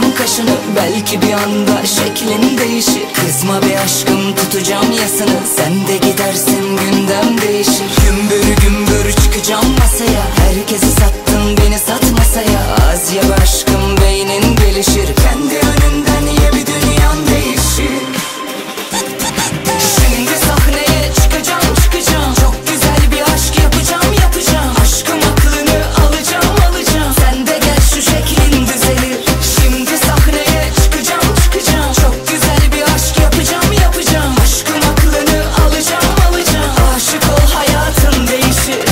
Sıkacağım kaşını, belki bir anda şeklin değişir. Kızma be aşkım, tutacağım yasını. Sen de gidersin, gündem değişir. Gümbür gümbür çıkacağım masaya. Herkesi sattın, beni sat masaya. Az ye be aşkım, beynin gelişir. Kendi önünden ye, bir dünyan değişir. Şimdi sahneye çıkacağım, çıkacağım. Çok güzel bir aşk yapacağım, yapacağım. Aşkım aklını alacağım, alacağım. Sen de gel, şu şeklin düzelir. Şimdi sahneye çıkacağım, çıkacağım. Çok güzel bir aşk yapacağım, yapacağım. Aşkım aklını alacağım, alacağım. Aşık ol, hayatın değişir.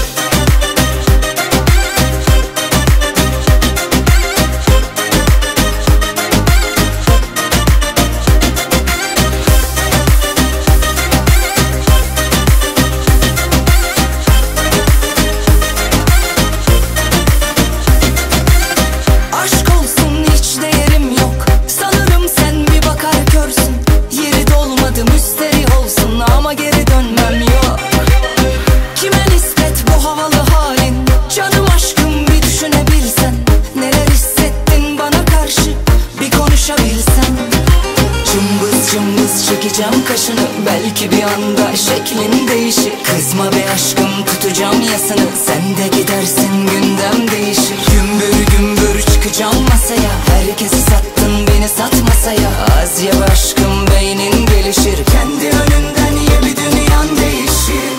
Aşk olsun, hiç değerim yok. Sanırım sen bir bakar görsün. Yeri dolmadı, müsteri olsun ama geri dönmem yok. Kime nispet bu havalı halin? Canım aşkım, bir düşünebilsen. Neler hissettin bana karşı, bir konuşabilsen. Cımbız cımbız çekeceğim kaşını. Belki bir anda şeklin değişir. Kızma be aşkım, tutacağım yasını. Sen de gidersin, gündem değişir. Gümbür gümbür çıkacağım masaya. Herkesi sattın, beni sat masaya. Az ye be aşkım, beynin gelişir. Kendi önünden ye, bir dünyan değişir.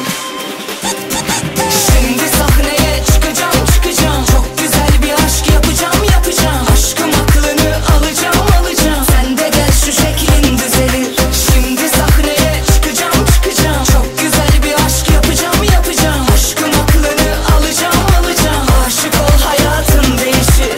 Şimdi sahneye çıkacağım, çıkacağım. Çok güzel bir aşk yapacağım, yapacağım. Aşkım aklını alacağım, alacağım. Sen de gel, şu şeklin düzelir. Şimdi sahneye çıkacağım, çıkacağım. Çok güzel bir aşk yapacağım, yapacağım. Aşkım aklını alacağım, alacağım. Aşık ol, hayatın değişir.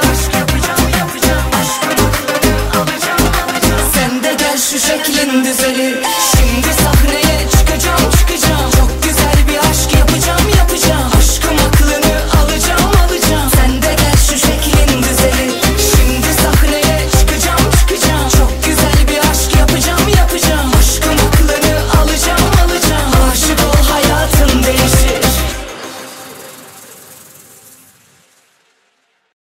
Sen de gel, şu şeklin düzelir.